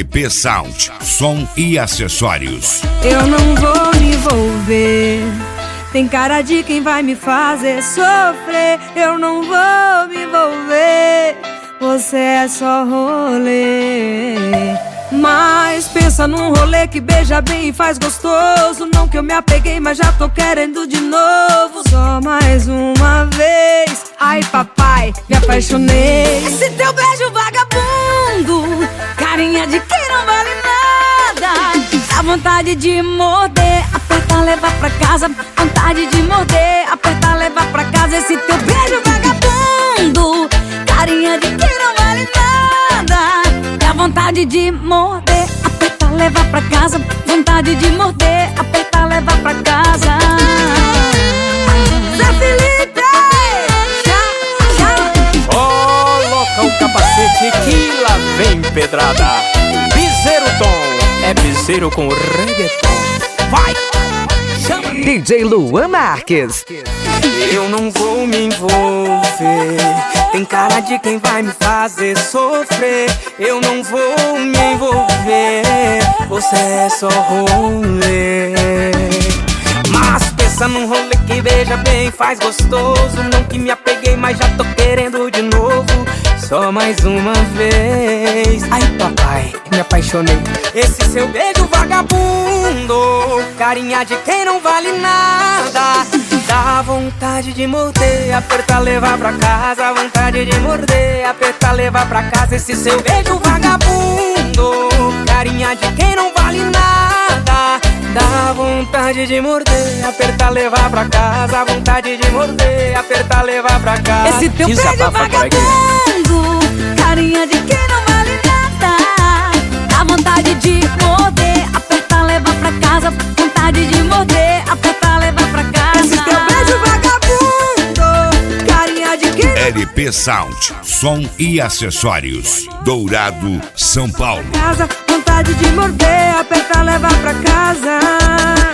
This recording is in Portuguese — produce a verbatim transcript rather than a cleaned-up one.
L P Sound, som e acessórios. Eu não vou me envolver, tem cara de quem vai me fazer sofrer. Eu não vou me envolver, você é só rolê. Mas pensa num rolê que beija bem e faz gostoso. Não que eu me apeguei, mas já tô querendo de novo. Só mais uma vez. Ai papai, me apaixonei. Esse teu beijo vagabundo, carinha de quem não vale nada. Dá vontade de morder, apertar, levar pra casa. Vontade de morder, apertar, levar pra casa. Esse teu beijo vagabundo, carinha de quem não vale nada. Dá vontade de morder, apertar, levar pra casa. Vontade de morder, apertar, levar pra casa. Zé Felipe! Coloca o capacete que lá vem pedrada. Piseiro Tom, é piseiro com reggaeton. Vai! Chama. D J Luan Marques. Eu não vou me envolver, tem cara de quem vai me fazer sofrer. Eu não vou me envolver, você é só rolê. Mas pensa num rolê que beija bem, faz gostoso. Não que me apeguei, mas já tô querendo de novo. Só mais uma vez. Ai papai, me apaixonei. Esse seu beijo vagabundo, carinha de quem não vale nada. Dá vontade de morder, apertar, levar pra casa. Vontade de morder, apertar, levar pra casa. Esse seu beijo vagabundo, carinha de quem não vale nada. Dá vontade de morder, apertar, levar pra casa. Vontade de morder, apertar, levar pra casa. Esse teu beijo vagabundo, carinha de quem não vale nada. Dá vontade de morder, apertar, levar pra casa. Vontade de morder, apertar, levar pra casa. Esse teu beijo vagabundo, carinha de quem não... L P Sound, som e acessórios. Dourado, São Paulo. Casa, vontade de morder, apertar, levar pra casa.